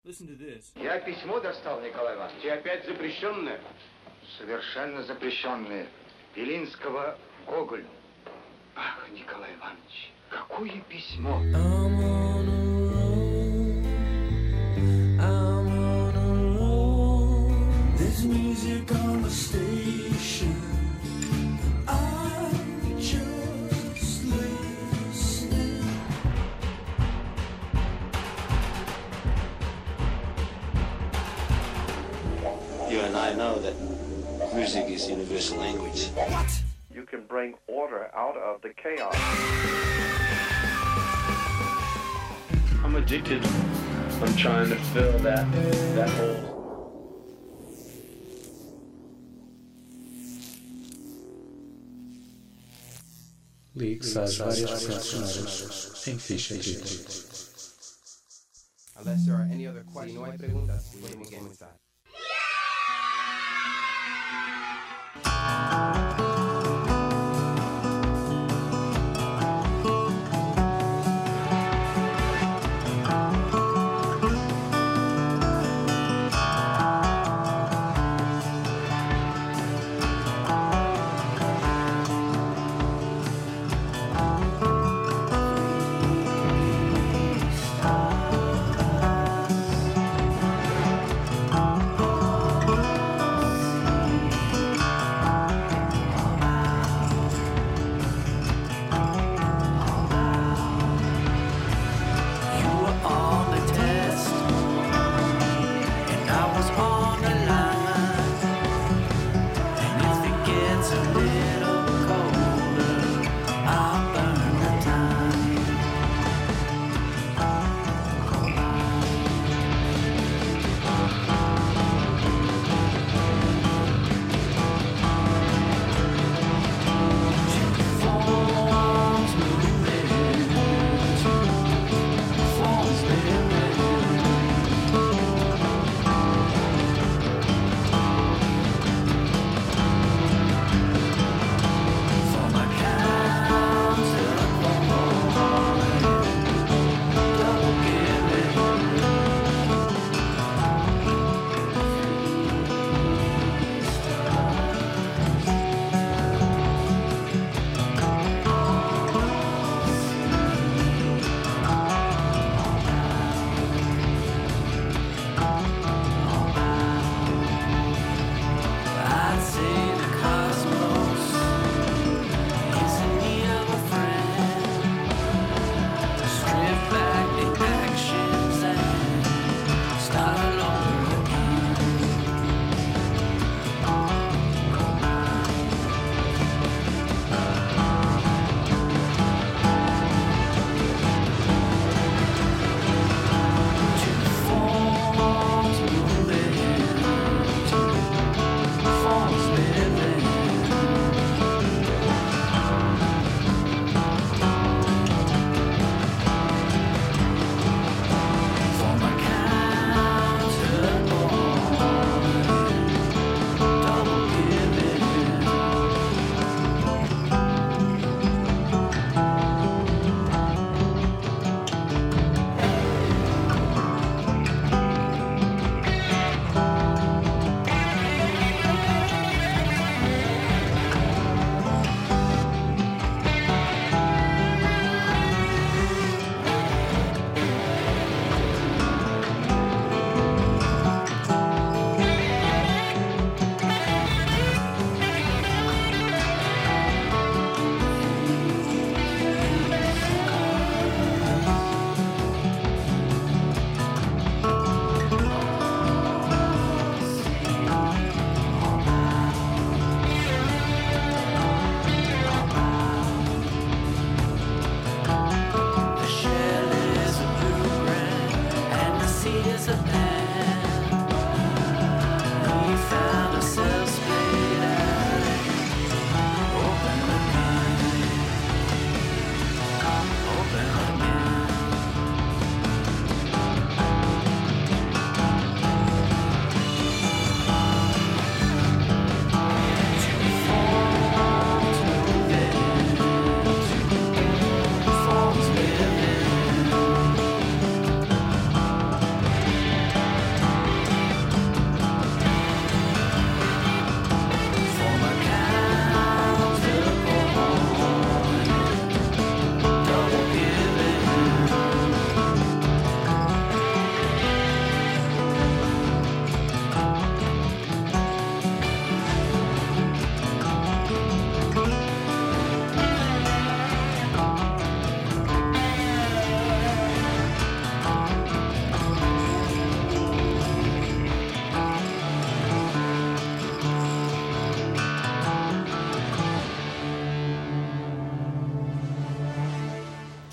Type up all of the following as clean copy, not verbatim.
Listen to this. Я письмо достал, Николай Иванович. И опять запрещенное? Совершенно запрещенное. Белинского Гоголю. Ах, Николай Иванович, какое письмо! I'm on a roll. I'm on a roll. There's music on the station. I'm just listening. You and I know that music is universal language. What? You can bring order out of the chaos. I'm addicted. I'm trying to fill that hole. Ligue-se às várias personagens em ficha dita. Unless there are any other questions, no hay preguntas, podemos comenzar.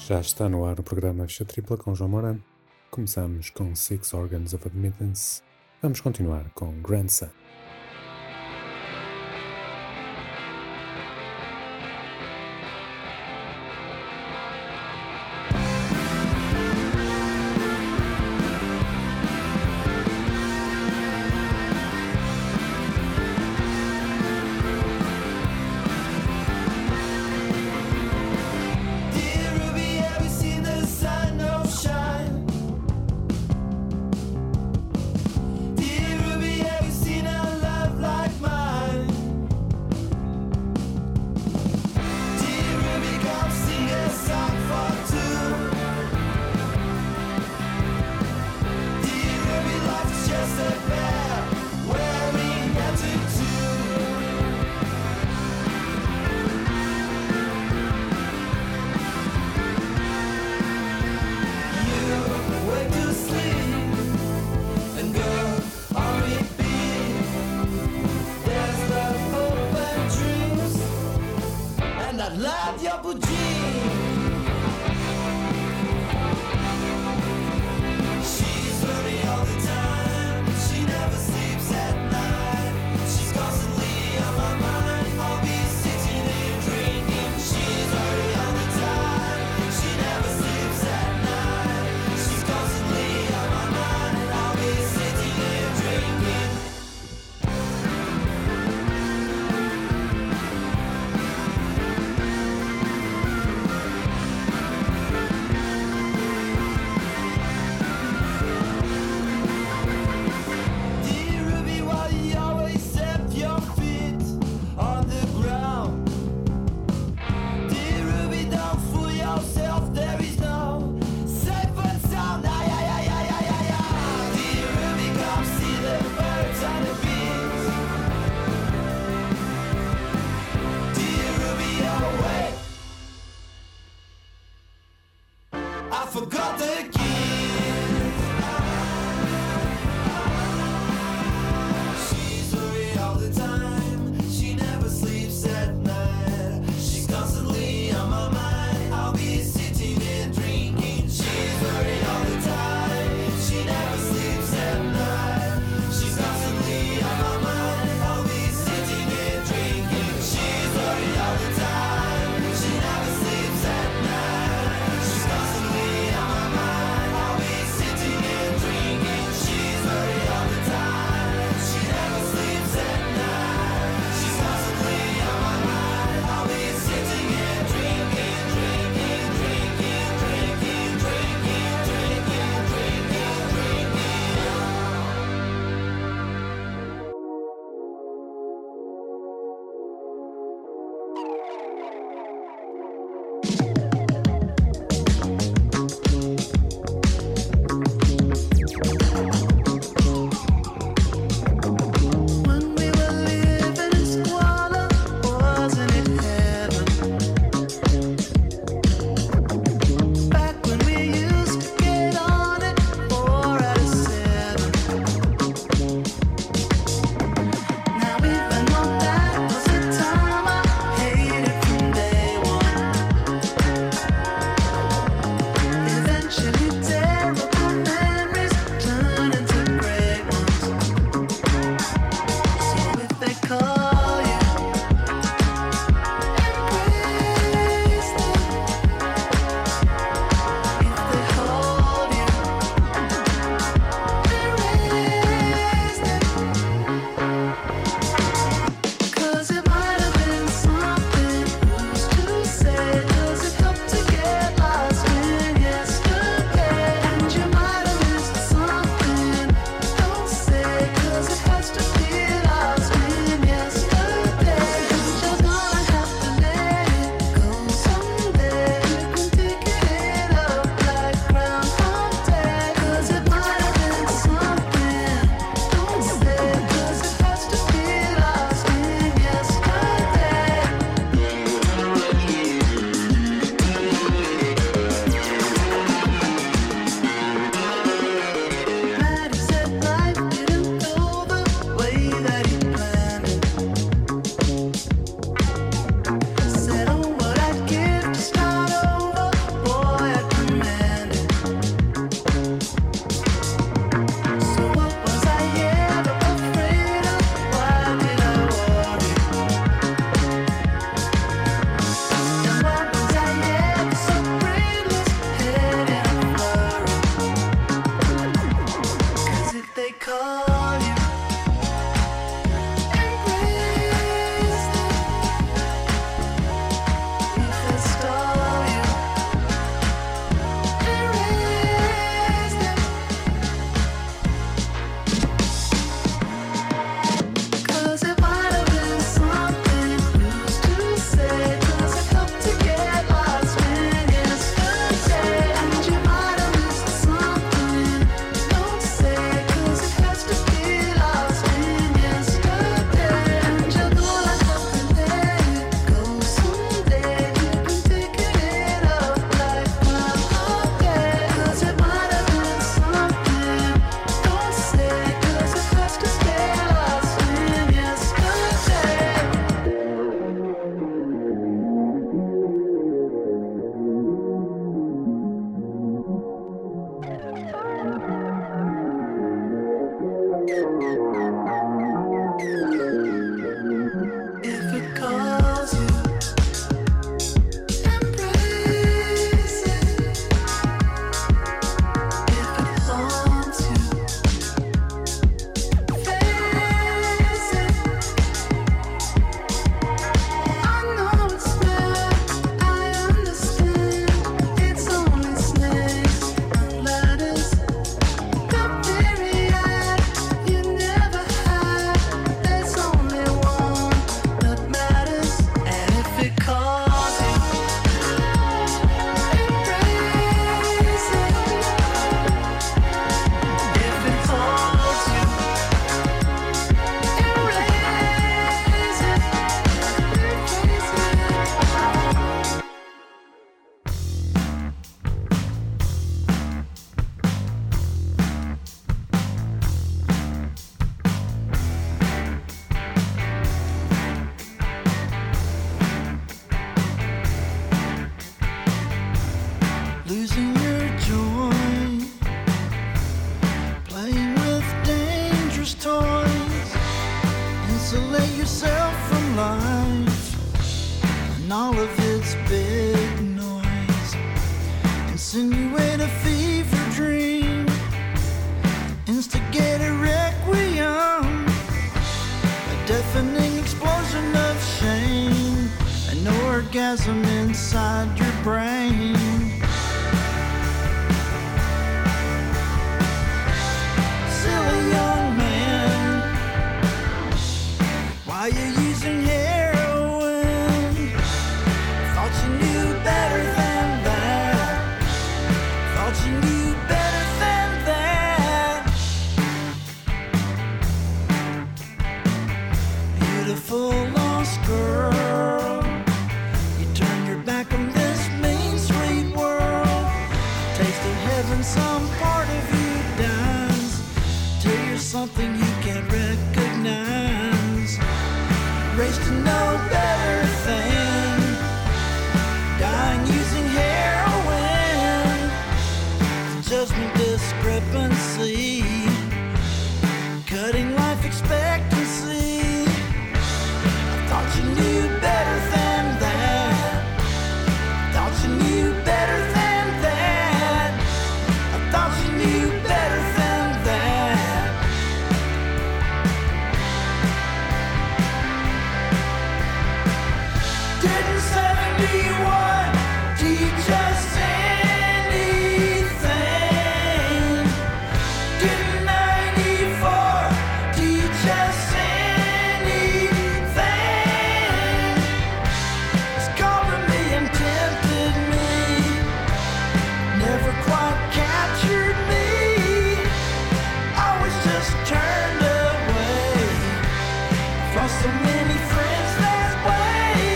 Já está no ar o programa Ficha Tripla com João Moura. Começamos com Six Organs of Admittance. Vamos continuar com Grandson. Dear Ruby, have you seen a If it calls you, embrace it. If it haunts you, face it. I know it's bad, I understand. It's only snakes and ladders. The period you never had. There's only one that matters. And if it calls you, embrace it. If it holds you, erase it. Losing your joy, playing with dangerous toys. Insulate yourself from life and all of its big noise. Insinuate a fever dream, instigate a requiem, a deafening explosion of shame, an orgasm inside your brain. Silly young man, why you using heroin? Thought you knew better than that. Thought you knew better than that. Beautiful lost girl, you turn your back on this mean sweet world. Taste of heaven, some part of you dies till you're something you can't recognize. Race to no better thing, dying using heroin. Judgment discrepancy, cutting life expectancy. I thought you knew better than that. Thought you knew better than that. I thought you knew better than that. Didn't 71 teach us anything? Didn't 94 teach us anything? It's calling me and tempted me, never quite captured me. Always just turned away. I've lost so many friends that way.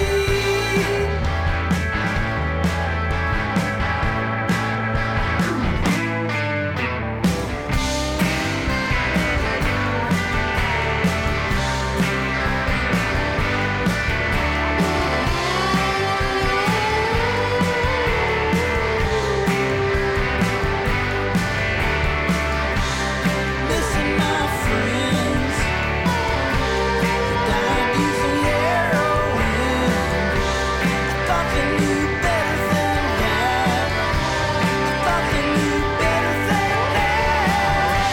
Missing my friends, died using heroin. I thought they knew better than that. I thought they knew better than that.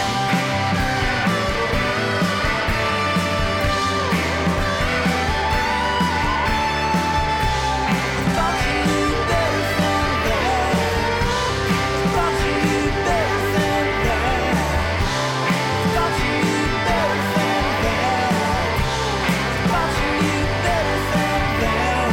I thought you knew better than that. I thought you knew better than that. I thought you knew better than that. I thought you knew better than that.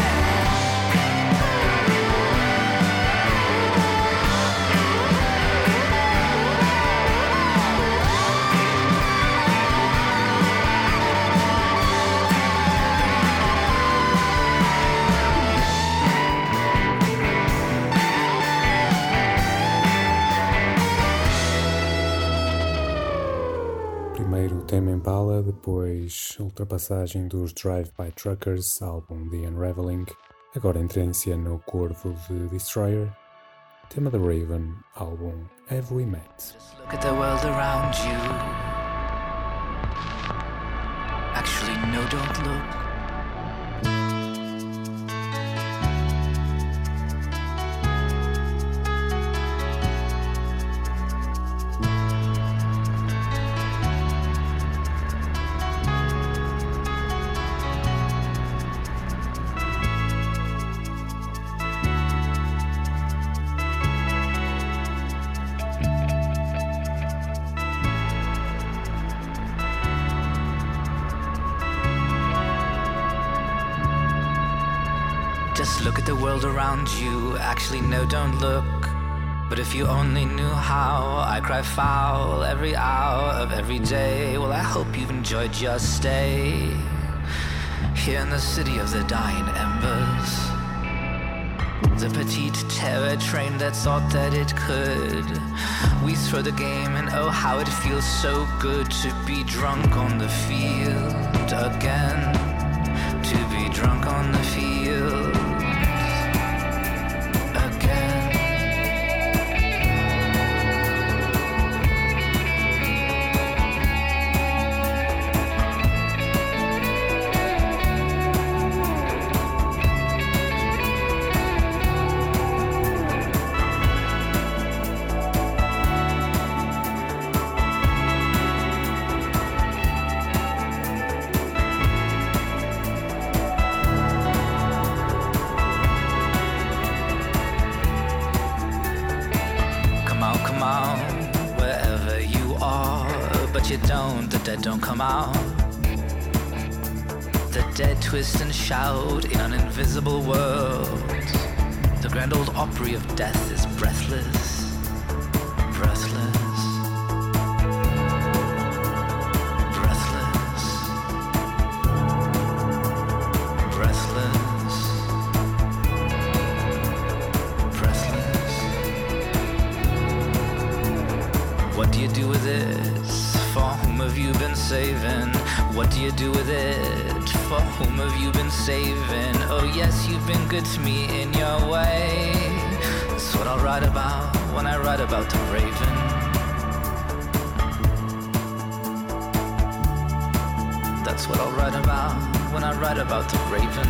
Primeiro Tame Impala, depois ultrapassagem dos Drive-By Truckers, álbum The Unraveling, agora entra em cena o Corvo de Destroyer, tema da Raven, álbum Have We Met. Look at the world around you. don't look. Just look at the world around you. Actually, no, don't look. But if you only knew how I cry foul every hour of every day, well, I hope you've enjoyed your stay here in the city of the dying embers. The petite terror train that thought that it could. We throw the game and oh, how it feels so good to be drunk on the field again. To be drunk on the field. Don't come out. The dead twist and shout in an invisible world. The grand old Opry of death is breathless, breathless, breathless, breathless, breathless. What do you do with it? For whom have you been saving? What do you do with it? For whom have you been saving? Oh yes, you've been good to me in your way. That's what I'll write about when I write about the raven. That's what I'll write about when I write about the raven.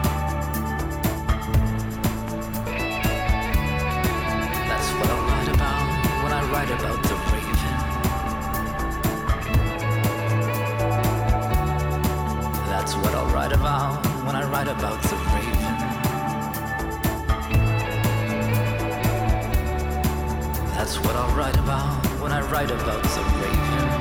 That's what I'll write about when I write about the raven. That's what I'll write about when I write about the raven. That's what I'll write about when I write about the raven.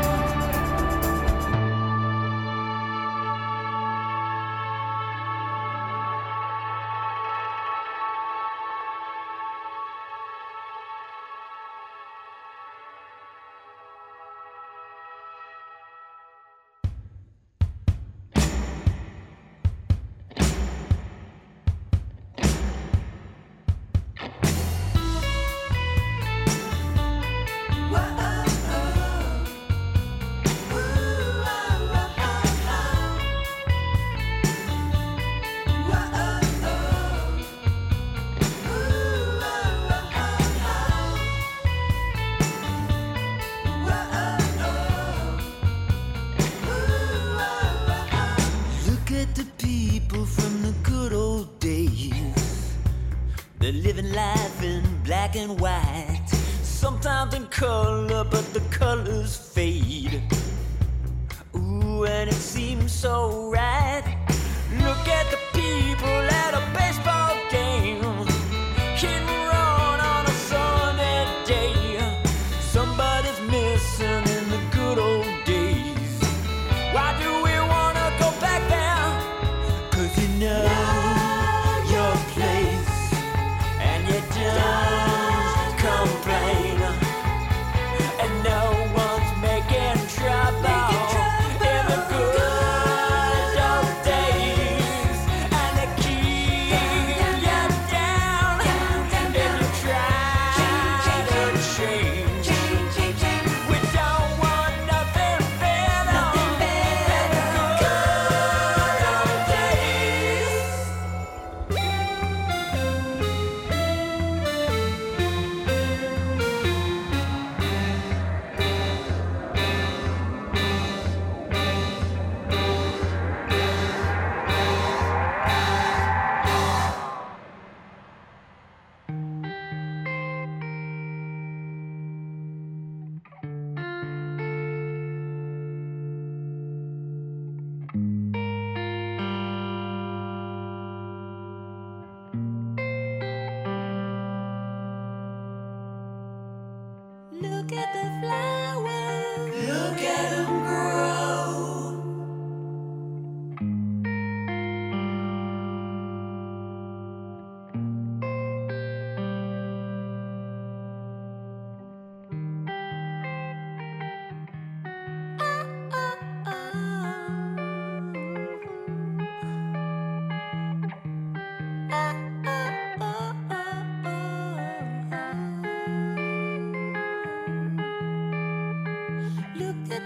And white, sometimes in color, but the colors fade. Ooh, and it seems so right. Look at the people at a baseball game, hit and run on a sunny day. Somebody's missing in the good old days. Why do we wanna go back there? 'Cause you know your place, and you don't complain, and no one's making trouble.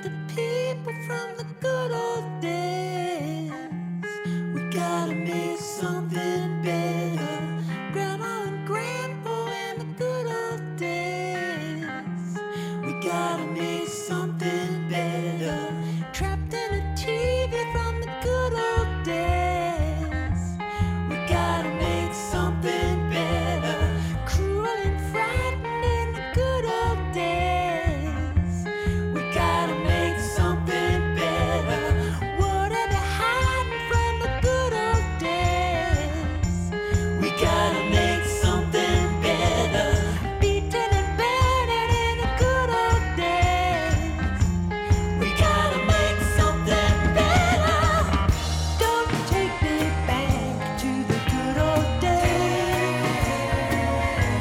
the people from the good old days. We gotta make something better. Grandma and Grandpa and the good old days. We gotta make something better. Trapped in a TV from the good old days. We gotta make something better. Cruel and frightened in the good old days. We gotta make something better. What are they hiding from the good old days? We gotta make something better. Beaten and battered in the good old days. We gotta make something better. Don't take me back to the good old days.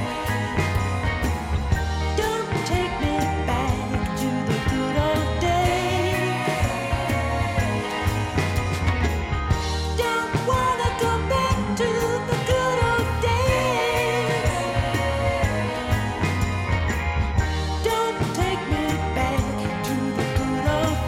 Don't take me back to the good old days. Don't wanna go back to the good old days. Don't take me back to the good old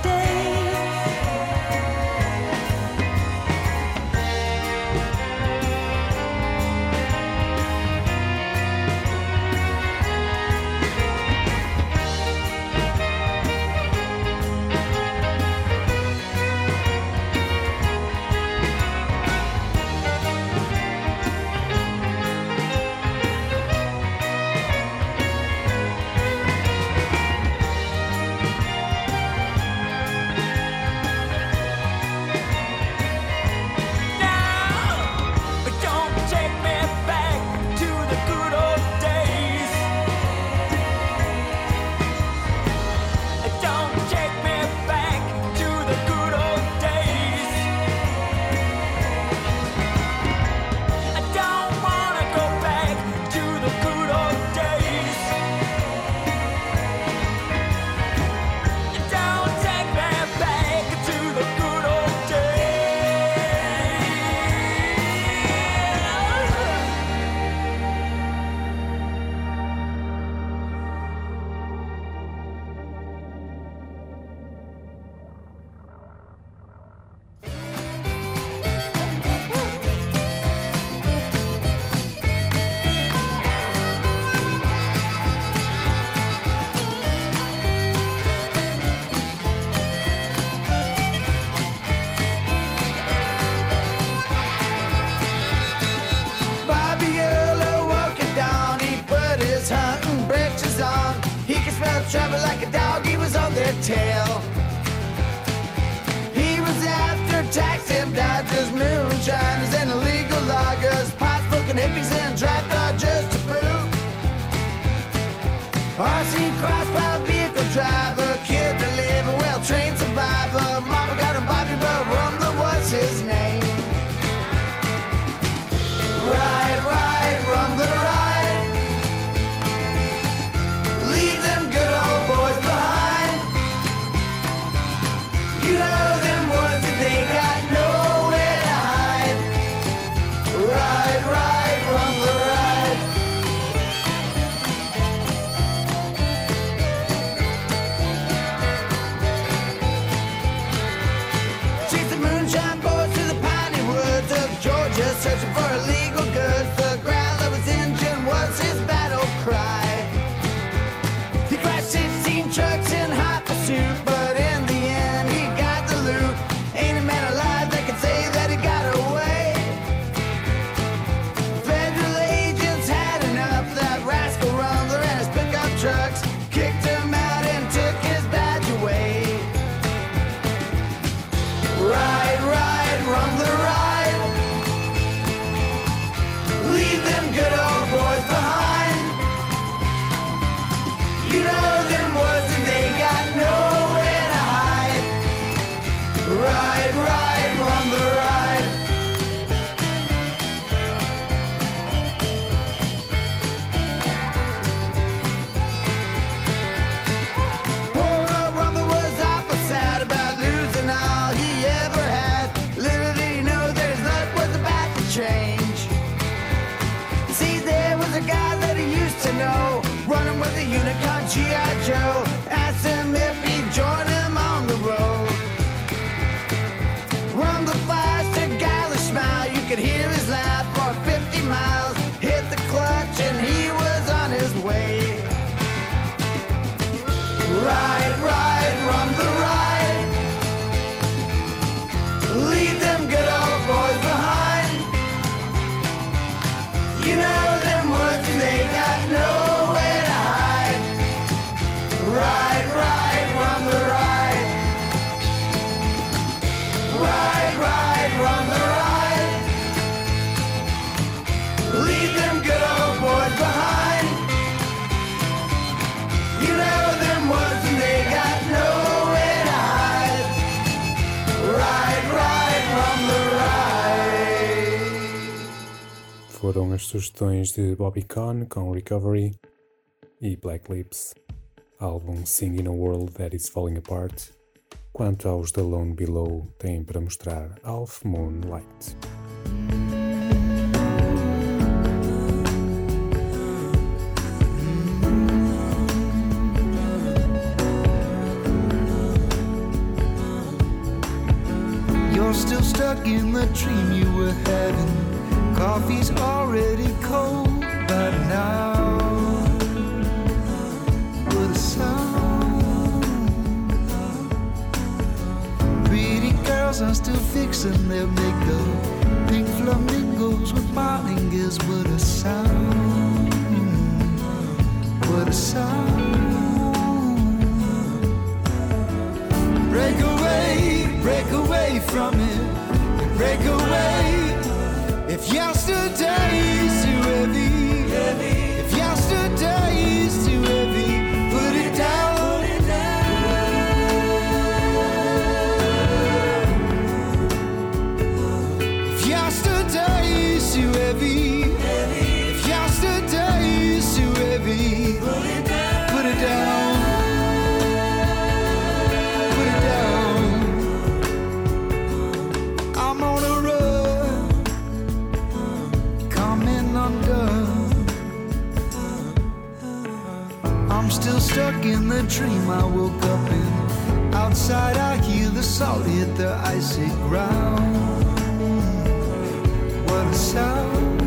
Don't take me back to the good old days. Don't take me back to the good old days. I don't wanna go back to the good old days. Don't take me back to the good old days. Bobby Earl walking down, he put his hunting breeches on. He could smell trouble like a dog, he was on their tail. He was after taxi dodgers, moonshiners, and illegal loggers, pot smoking hippies and drive dodgers to boot. RC crossbar vehicle driver, kid to live a well-trained survivor. Mama got him Bobby, but Rumbler was his name. Ride, ride, Rumbler, ride. Leave them good old boys behind. You know them ones that they got nowhere to hide. Ride, ride, Rumbler, ride. Chase the moonshine boys to the piney woods of Georgia, searching for illegal goods. The growl of his engine was his battle cry. He crashed 16 trucks in hot pursuit, but in the end he got the foram as sugestões de Bobby Conn com Recovery e Black Lips, álbum Singing a World That Is Falling Apart. Quanto aos da Lone Below, têm para mostrar Half Moon Light. You're still stuck in the dream you were having. Coffee's already cold by now. What a sound. Pretty girls are still fixing their makeup. Pink flamingos with martingales. What a sound. What a sound. Break away from it, break away. If yesterday's too heavy, if yesterday's too heavy, put it down, If yesterday's too heavy, if yesterday's too heavy, put it down. I'm still stuck in the dream I woke up in. Outside I hear the salt hit the icy ground. What a sound.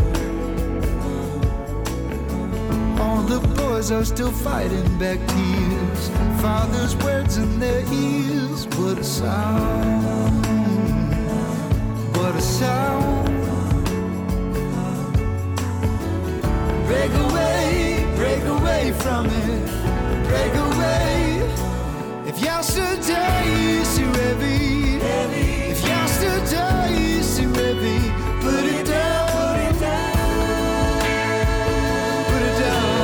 All the boys are still fighting back tears. Father's words in their ears. What a sound. What a sound. Break away from it, break away. If yesterday's too heavy, if yesterday's too heavy, put it down, put it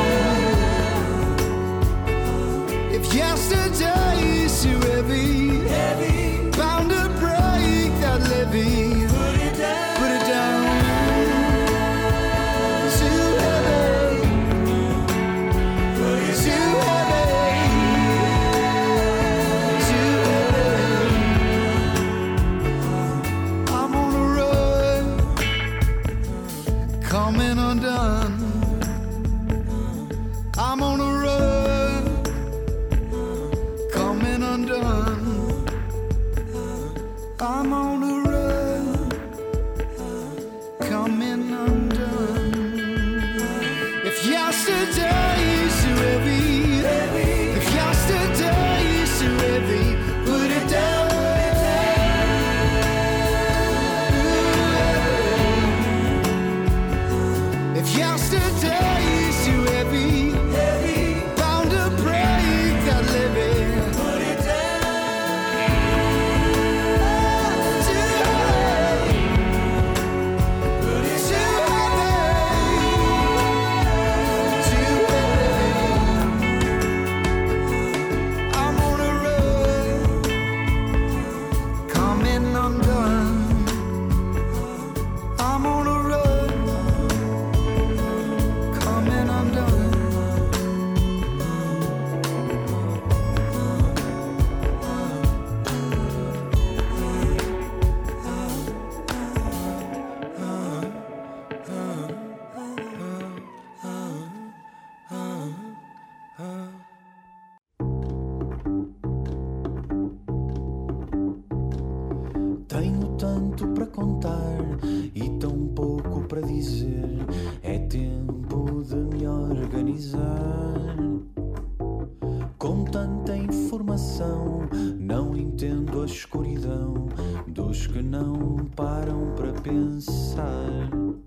down. If yesterday's too heavy, bound to break that levee, put it down. Coming undone. I'm on a run. Coming undone. I'm on a run. Coming undone. If yesterday's too heavy, if yesterday's too heavy, put it down. If yesterday's too heavy, bound to break that levee, put it down. Too heavy, put it too heavy. I'm on a run, coming undone. I'm on a run. Tenho tanto para contar e tão pouco para dizer. É tempo de me organizar. Com tanta informação, não entendo a escuridão dos que não param para pensar.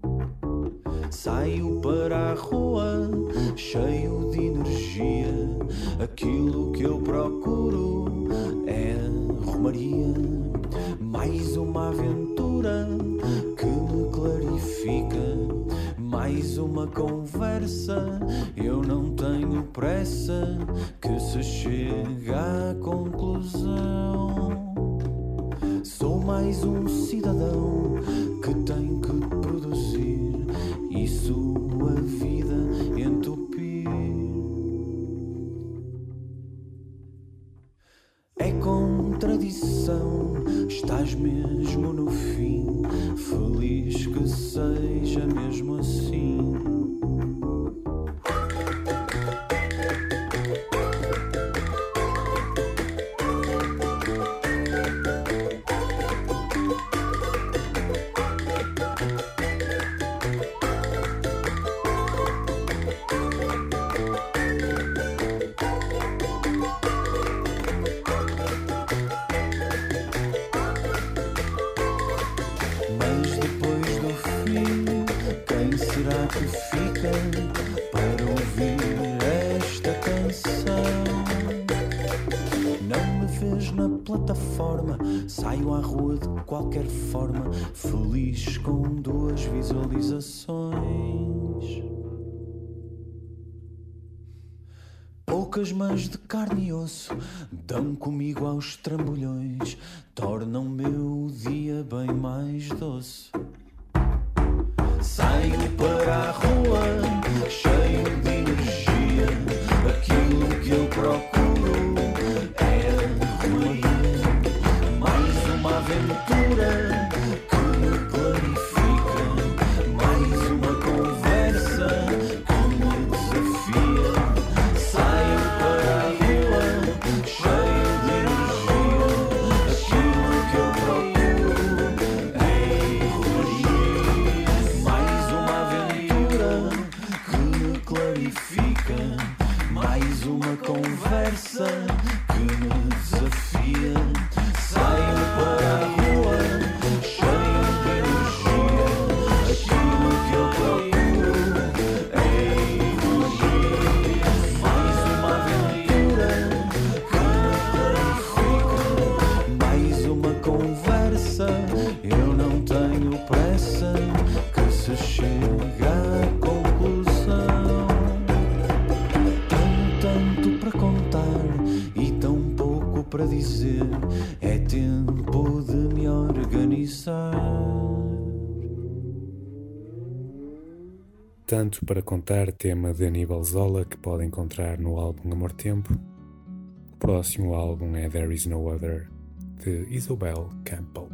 Saio para a rua, cheio de energia. Aquilo que eu procuro é romaria. Mais uma aventura que me clarifica. Mais uma conversa, eu não tenho pressa, que se chega à conclusão. Sou mais um cidadão que tem que produzir contradição. Estás mesmo no fim, feliz que seja mesmo assim. Mas depois do fim, quem será que fica para ouvir esta canção? Não me vês na plataforma, saio à rua de qualquer forma, feliz com 2 visualizações. Poucas mãos de carne e osso dão comigo aos trambolhões, tornam meu dia bem mais doce. Saio para a rua, cheio de energia, aquilo que eu procuro é ruir. Mais uma aventura que me clarifica, mais uma conversa que me desafia. Saio para a rua, cheio de energia, aquilo que eu procuro é ruir. Mais uma aventura que me clarifica, mais uma conversa que me desafia. Saio para a rua, cheio de energia, aquilo que eu procuro é ruir. Mais uma aventura que me clarifica, mais uma conversa. Eu não tenho pressa, que se chega à conclusão. Tenho tanto para contar e tão pouco para dizer, é tempo de me organizar. Tanto para contar, tema de Aníbal Zola, que pode encontrar no álbum Amor Tempo. O próximo álbum é There Is No Other, de Isobel Campbell.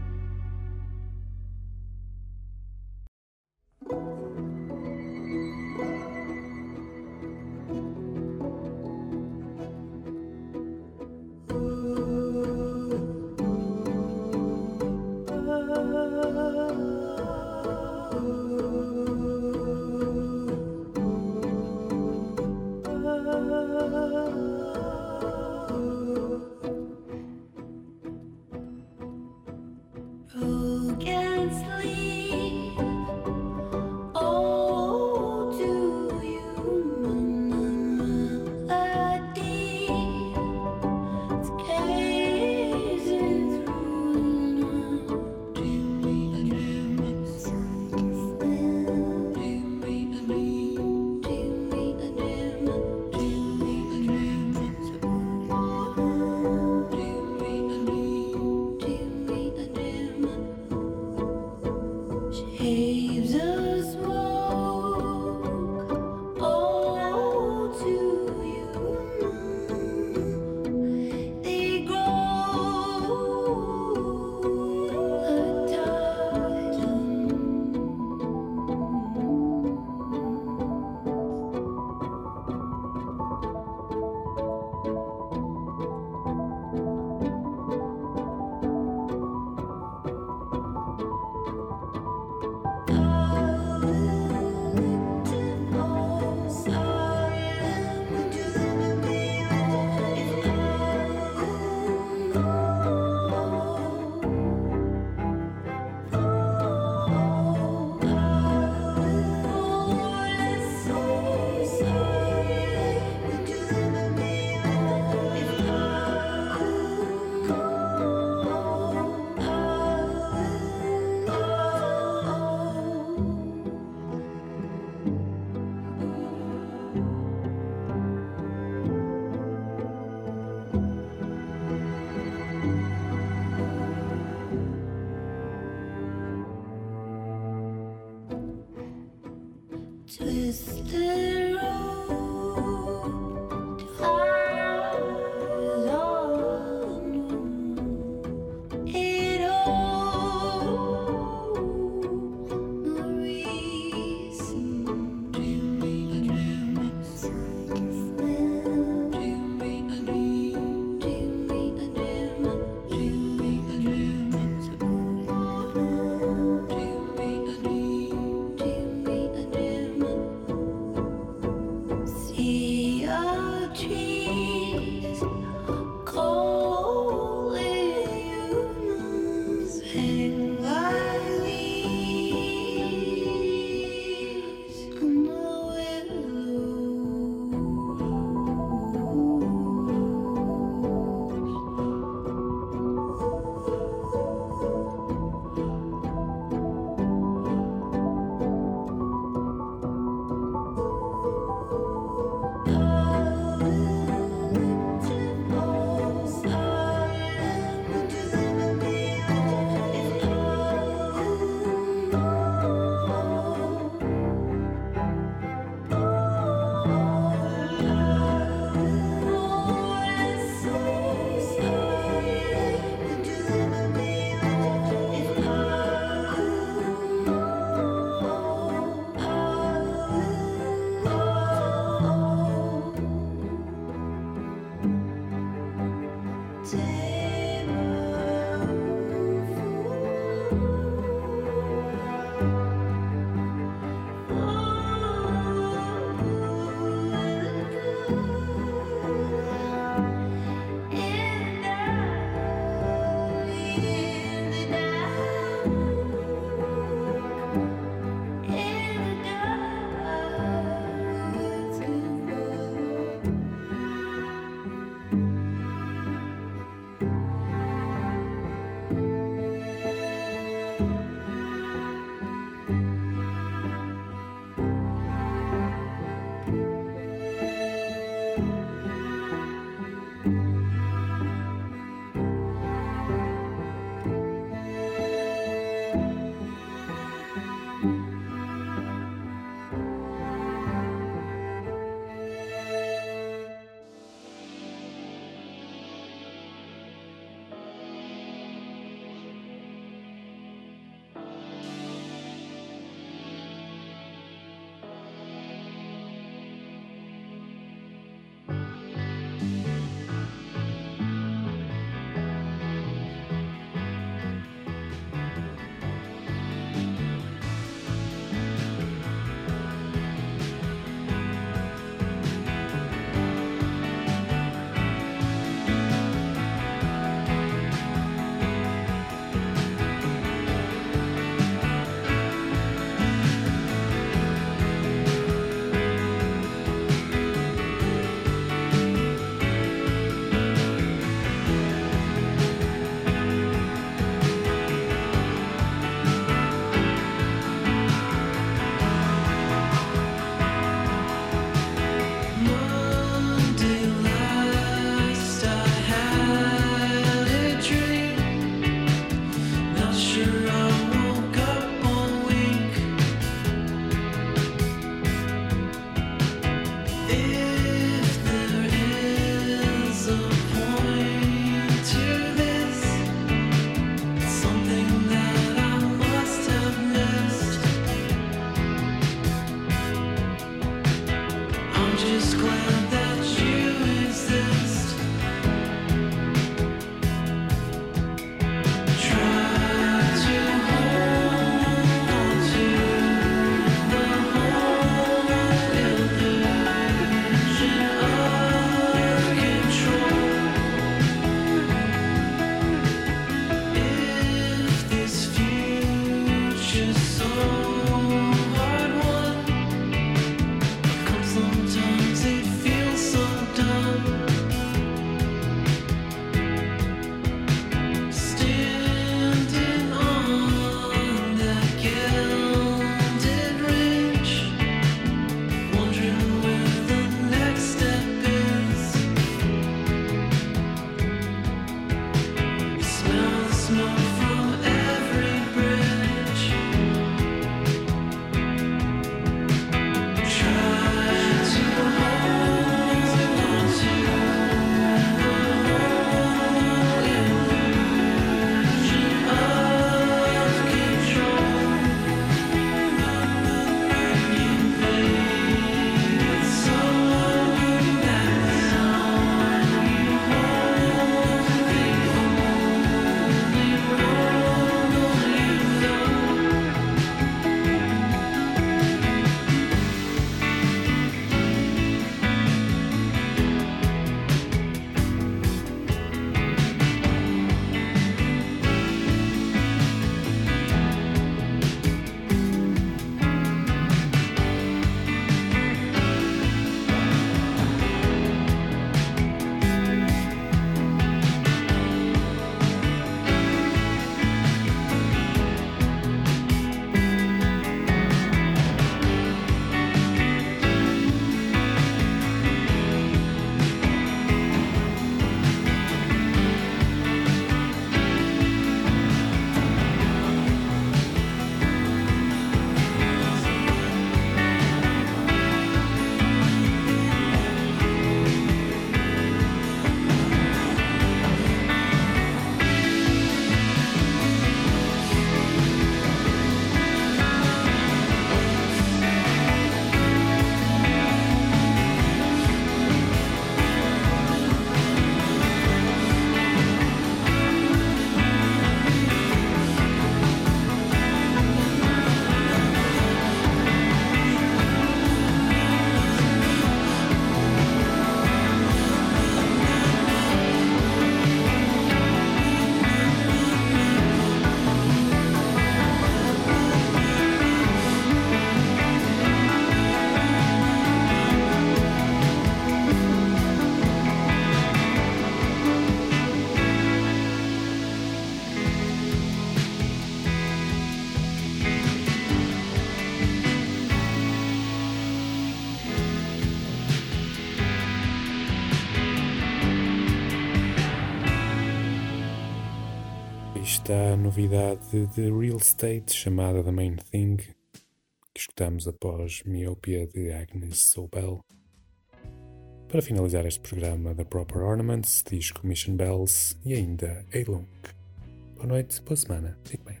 está a novidade de Real Estate chamada The Main Thing, que escutamos após Myopia de Agnes Sobel. Para finalizar este programa, The Proper Ornaments, disco Mission Bells e ainda Eilung. Boa noite, boa semana, fique bem.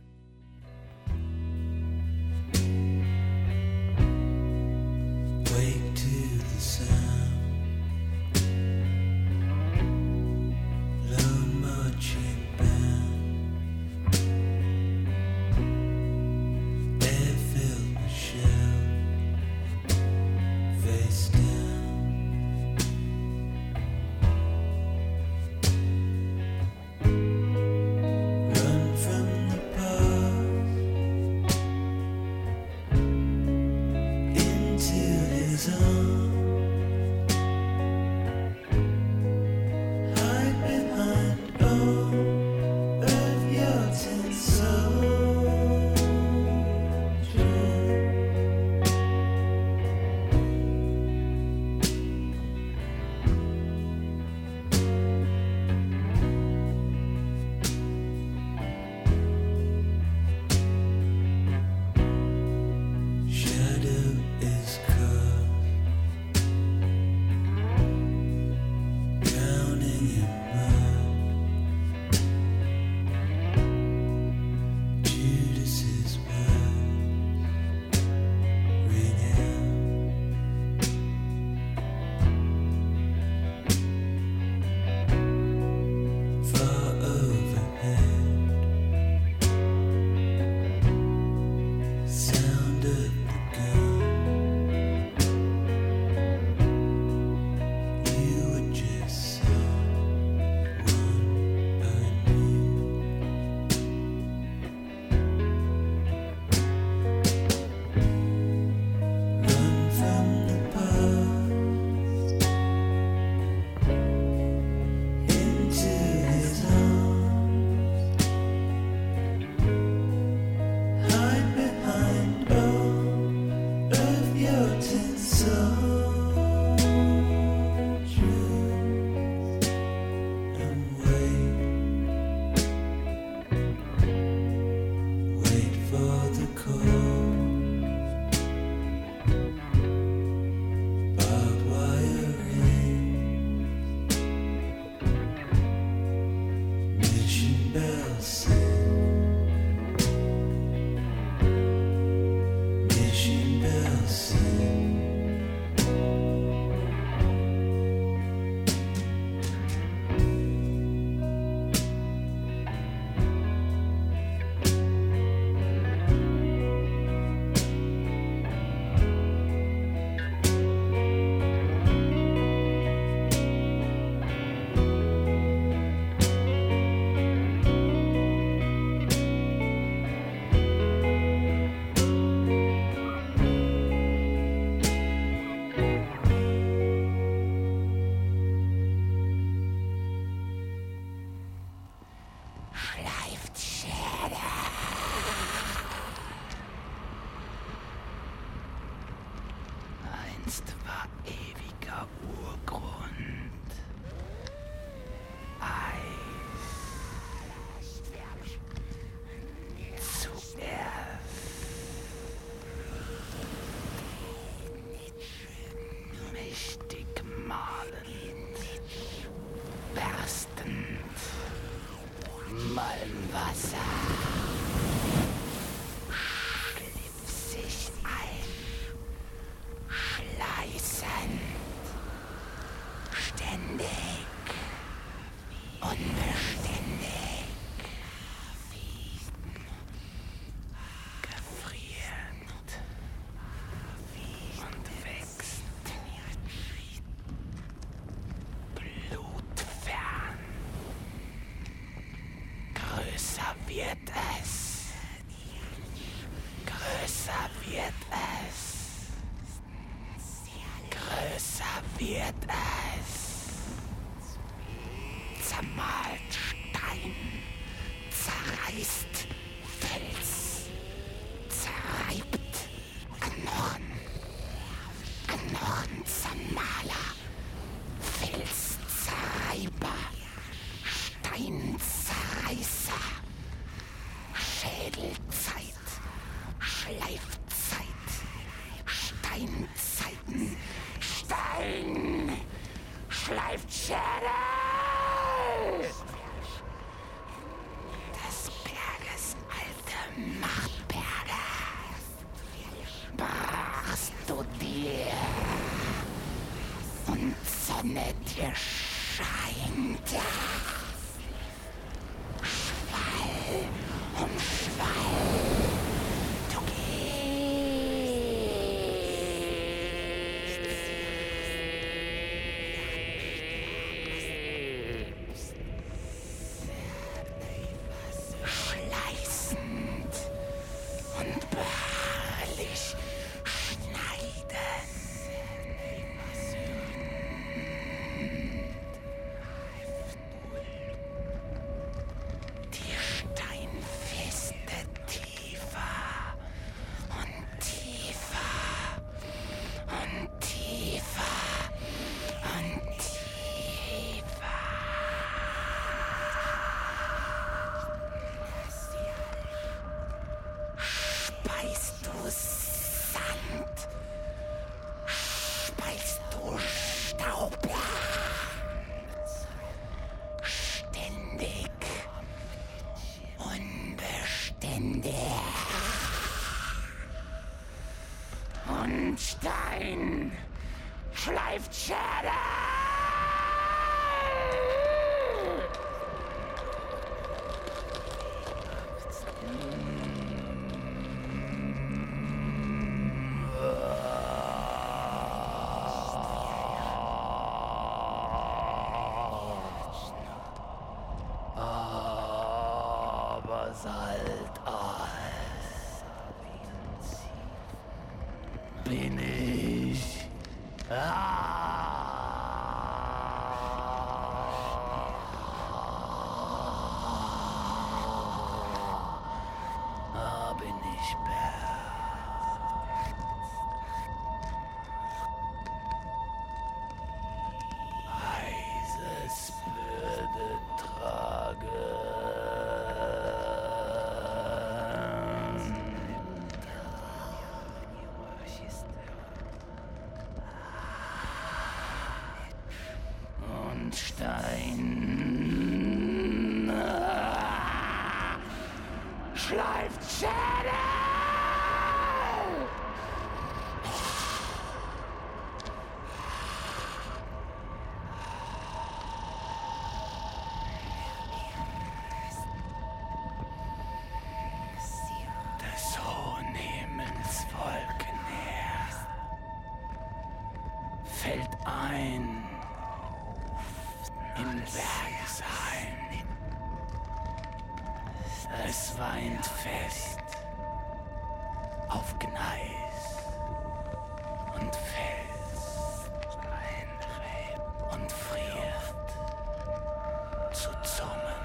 Wake to the sound, lone marching band, air-filled Michelle, face down. Run from the past into his arms. Hide behind all of your tin soldiers. Shadow is caught, drowning in mud. Judas's words ring out. Far overhead, sound of the gun. You were just someone I knew. Run from the past into his arms. Hide behind all of your tin soldiers and wait for the call. Barbed wire rings, mission bells sing, mission bells sing. Einst war ewiger Urgrund. Eis. Zuerst. Mächtig malend. Berstend. Malmwasser. Schliff sich ein. Schleißend, ständig, unbeständig, gefriert und wächst, blutfern, größer wird es, größer wird es. Größer wird es. Zermalt Stein, zerreißt Fels, zerreibt Knochen, Knochenzermaler, Felszerreiber, Steinzerreißer, erscheint Schwall um Schwall. Du gehst schleißend und beharrlich schneiden. Die steinfeste tiefer und tiefer und tiefer und tiefer. Speist du Sand, speist du Staubland, ständig, unbeständig. Und Stein schleift Schädel. Aber salt bin ich. Bin ich heißes Bürde tragen. Und Stein schleift Schädel. Des hohen Himmels Wolkenheer fällt ein in Bergesheim. Es weint fest auf Gneis und Fels und friert zu Zommen.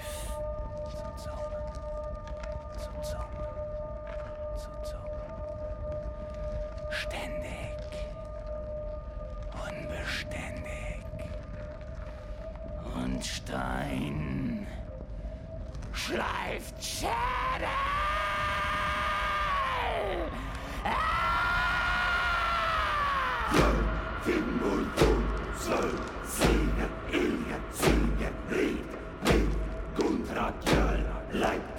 Ständig, unbeständig. Und Stein schleift Schädel. Leib